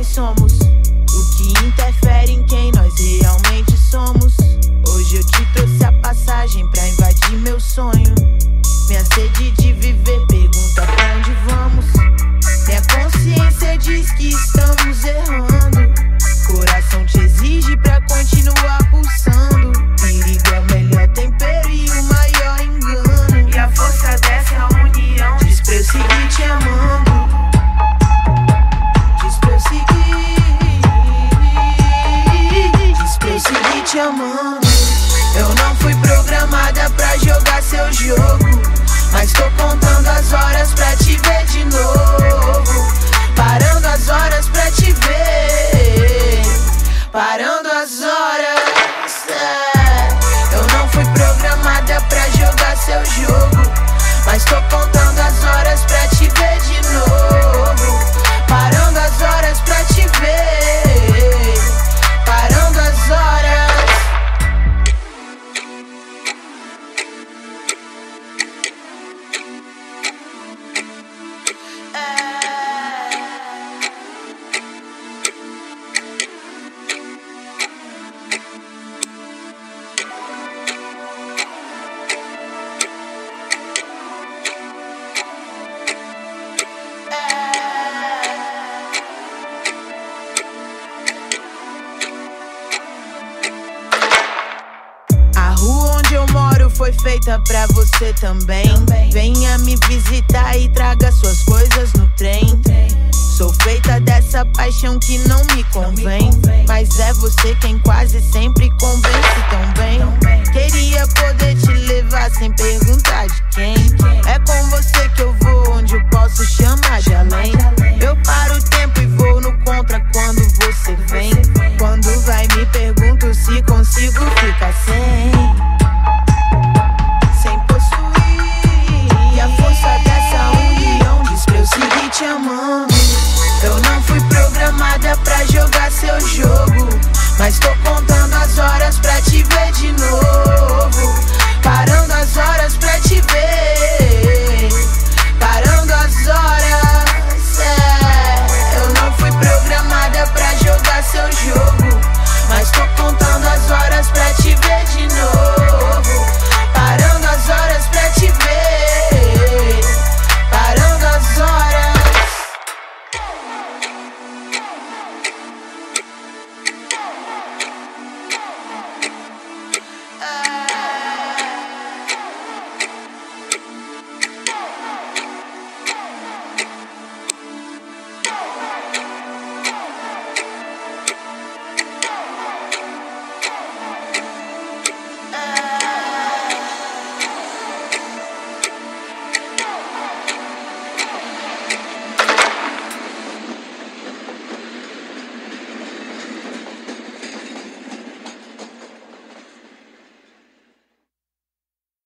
quem somos, o que interfere em quem nós realmente somos. Hoje eu te trouxe a passagem pra invadir meu sonho. Minha sede de viver pergunta pra onde vamos. Minha consciência diz que estamos errando. Coração te exige pra continuar pulsando. Perigo é o melhor tempero e o maior engano. E a força dessa união diz pra eu seguir te amando. Diz pra eu seguir. Diz pra eu seguir te amando. Eu não fui programada pra jogar seu jogo, mas tô contando as horas pra te ver de novo. Parando as horas pra te ver. Parando as horas. Eu não fui programada pra jogar seu jogo, mas tô contando as horas pra te ver de novo. Parando as horas pra te ver. Parando as horas. Foi feita pra você também. Venha me visitar e traga suas coisas no trem. Sou feita dessa paixão que não me convém, mas é você quem quase sempre convém.